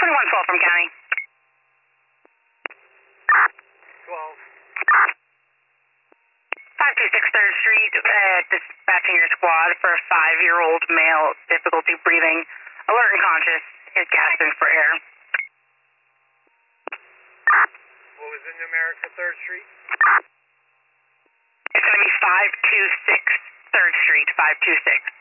2112 from County. 12. 526 3rd Street, dispatching your squad for a 5-year-old male, difficulty breathing, alert and conscious, is gasping for air. What was the numeric for 3rd Street? It's going to be 526 3rd Street, 526.